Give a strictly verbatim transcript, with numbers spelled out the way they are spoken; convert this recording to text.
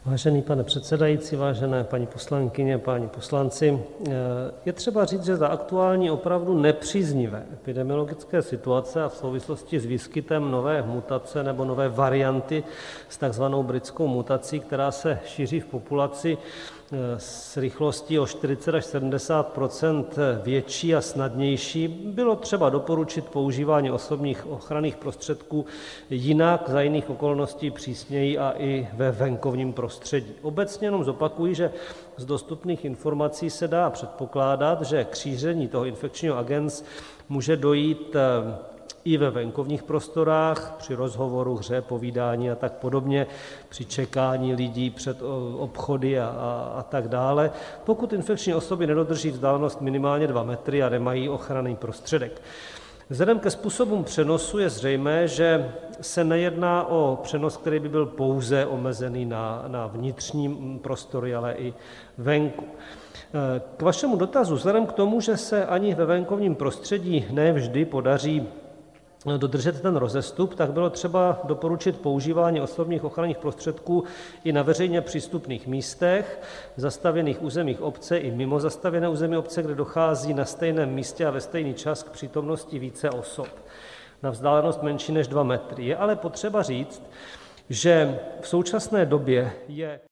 Vážený pane předsedající, vážené paní poslankyně, páni poslanci, je třeba říct, že za aktuální opravdu nepříznivé epidemiologické situace a v souvislosti s výskytem nové mutace nebo nové varianty s takzvanou britskou mutací, která se šíří v populaci s rychlostí o čtyřicet až sedmdesát procent větší a snadnější, bylo třeba doporučit používání osobních ochranných prostředků jinak, za jiných okolností přísněji a i ve venkovním prostředí. Obecně jenom zopakuji, že z dostupných informací se dá předpokládat, že k šíření toho infekčního agens může dojít i ve venkovních prostorách, při rozhovoru, hře, povídání a tak podobně, při čekání lidí před obchody a, a, a tak dále, pokud infekční osoby nedodrží vzdálenost minimálně dva metry a nemají ochranný prostředek. Vzhledem ke způsobům přenosu je zřejmé, že se nejedná o přenos, který by byl pouze omezený na, na vnitřní prostory, ale i venku. K vašemu dotazu, vzhledem k tomu, že se ani ve venkovním prostředí ne vždy podaří dodržet ten rozestup, tak bylo třeba doporučit používání osobních ochranných prostředků i na veřejně přístupných místech, v zastavěných územích obce i mimo zastavěné území obce, kde dochází na stejném místě a ve stejný čas k přítomnosti více osob na vzdálenost menší než dva metry. Je ale potřeba říct, že v současné době je